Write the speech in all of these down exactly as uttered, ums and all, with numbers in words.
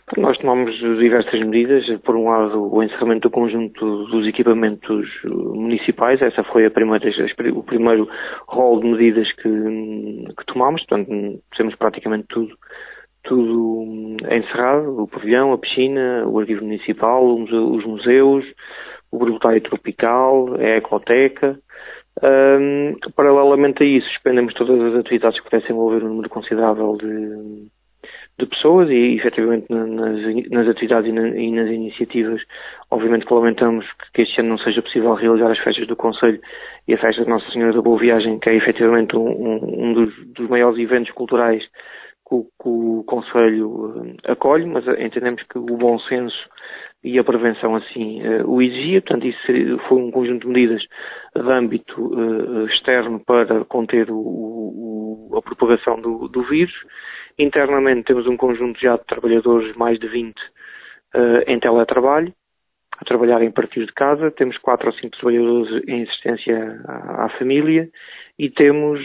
Nós tomamos diversas medidas. Por um lado, o encerramento do conjunto dos equipamentos municipais. Essa foi a primeira, o primeiro rol de medidas que, que tomámos. Portanto, temos praticamente tudo, tudo encerrado. O pavilhão, a piscina, o arquivo municipal, os museus, o Brutário Tropical, a ecoteca. Um, paralelamente a isso, suspendemos todas as atividades que pudessem envolver um número considerável de, de pessoas e, efetivamente, nas, nas atividades e, na, e nas iniciativas, obviamente que lamentamos que este ano não seja possível realizar as festas do Conselho e a festa de Nossa Senhora da Boa Viagem, que é efetivamente um, um, um dos, dos maiores eventos culturais que o, que o Conselho acolhe, mas entendemos que o bom senso e a prevenção assim uh, o exigia. Portanto, isso foi um conjunto de medidas de âmbito uh, externo para conter o, o, a propagação do, do vírus. Internamente temos um conjunto já de trabalhadores, mais de vinte, uh, em teletrabalho, a trabalhar em partir de casa. Temos quatro ou cinco trabalhadores em assistência à, à família e temos,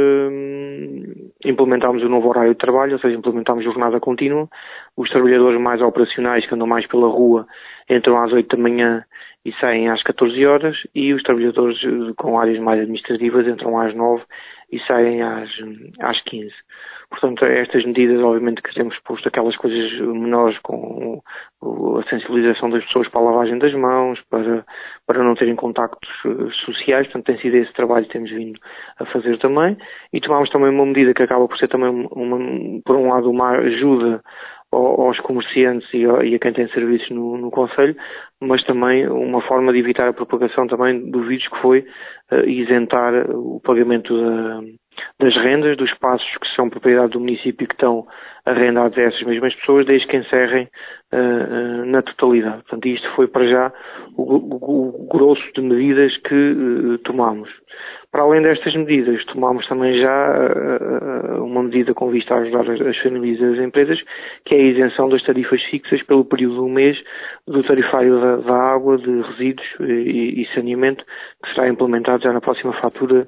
uh, implementámos o novo horário de trabalho, ou seja, implementámos jornada contínua. Os trabalhadores mais operacionais, que andam mais pela rua, entram às oito da manhã e saem às catorze horas, e os trabalhadores com áreas mais administrativas entram às nove e saem às, às quinze. Portanto, estas medidas, obviamente, que temos posto aquelas coisas menores, com a sensibilização das pessoas para a lavagem das mãos, para, para não terem contactos sociais. Portanto, tem sido esse trabalho que temos vindo a fazer também. E tomamos também uma medida que acaba por ser também, uma, por um lado, uma ajuda aos comerciantes e a quem tem serviços no, no Conselho, mas também uma forma de evitar a propagação também do vírus, que foi uh, isentar o pagamento da, das rendas dos espaços que são propriedade do município e que estão arrendados a essas mesmas pessoas, desde que encerrem uh, uh, na totalidade. Portanto, isto foi para já o, o, o grosso de medidas que uh, tomamos. Para além destas medidas, tomamos também já uh, uma medida com vista a ajudar as, as famílias e as empresas, que é a isenção das tarifas fixas pelo período de um mês do tarifário da, da água, de resíduos e, e saneamento, que será implementado já na próxima fatura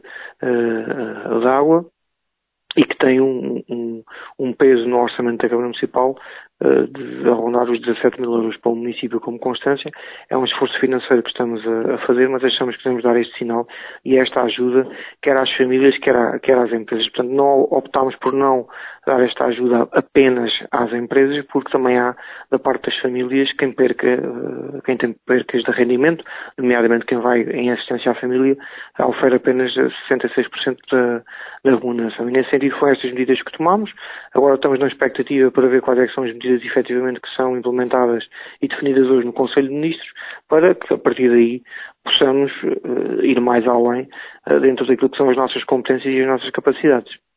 uh, da água, e que tem um, um, um peso no orçamento da Câmara Municipal uh, de arrondar os dezassete mil euros para o município como constância. É um esforço financeiro que estamos a, a fazer, mas achamos que devemos dar este sinal e esta ajuda, quer às famílias, quer, a, quer às empresas. Portanto, não optámos por não dar esta ajuda apenas às empresas, porque também há, da parte das famílias, quem perca, uh, quem tem percas de rendimento, nomeadamente quem vai em assistência à família, ofere apenas sessenta e seis por cento da, da remuneração. E nesse sentido foram estas medidas que tomamos. Agora estamos na expectativa para ver quais é que são as medidas efetivamente que são implementadas e definidas hoje no Conselho de Ministros, para que a partir daí possamos uh, ir mais além uh, dentro daquilo que são as nossas competências e as nossas capacidades.